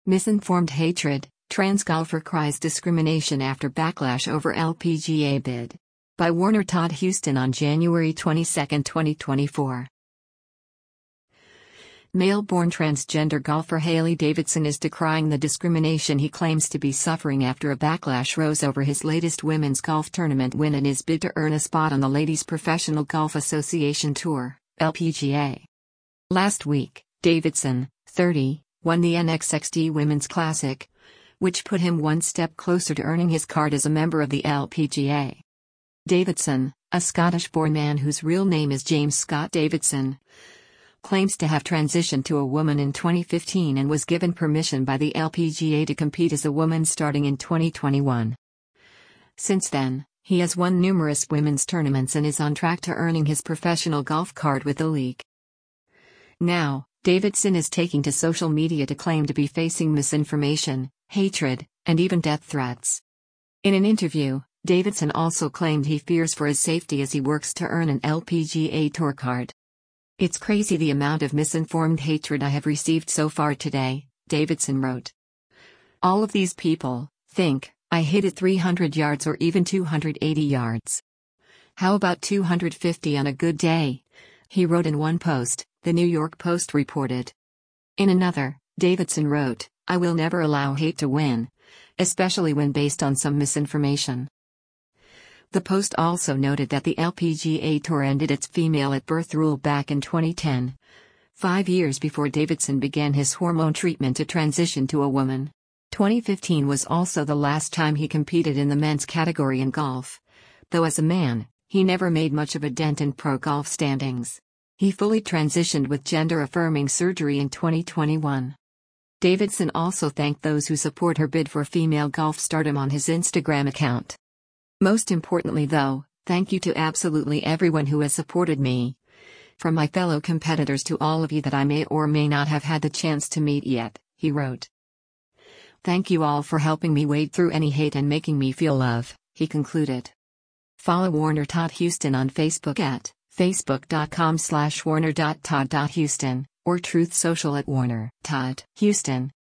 Misinformed hatred, trans golfer cries discrimination after backlash over LPGA bid. By Warner Todd Houston on January 22, 2024. Male-born transgender golfer Hailey Davidson is decrying the discrimination he claims to be suffering after a backlash rose over his latest women's golf tournament win and his bid to earn a spot on the Ladies Professional Golf Association Tour, LPGA. Last week, Davidson, 30, won the NXXT Women's Classic, which put him one step closer to earning his card as a member of the LPGA. Davidson, a Scottish-born man whose real name is James Scott Davidson, claims to have transitioned to a woman in 2015 and was given permission by the LPGA to compete as a woman starting in 2021. Since then, he has won numerous women's tournaments and is on track to earning his professional golf card with the league. Now, Davidson is taking to social media to claim to be facing misinformation, hatred, and even death threats. In an interview, Davidson also claimed he fears for his safety as he works to earn an LPGA Tour card. "It's crazy the amount of misinformed hatred I have received so far today," Davidson wrote. "All of these people think I hit it 300 yards or even 280 yards. How about 250 on a good day?" he wrote in one post, the New York Post reported. In another, Davidson wrote, "I will never allow hate to win, especially when based on some misinformation." The Post also noted that the LPGA Tour ended its female at birth rule back in 2010, 5 years before Davidson began his hormone treatment to transition to a woman. 2015 was also the last time he competed in the men's category in golf, though as a man, he never made much of a dent in pro golf standings. He fully transitioned with gender-affirming surgery in 2021. Davidson also thanked those who support her bid for female golf stardom on his Instagram account. "Most importantly though, thank you to absolutely everyone who has supported me. From my fellow competitors to all of you that I may or may not have had the chance to meet yet," he wrote. "Thank you all for helping me wade through any hate and making me feel love," he concluded. Follow Warner Todd Houston on Facebook at facebook.com/warner.todd.houston or Truth Social at Warner Todd Houston.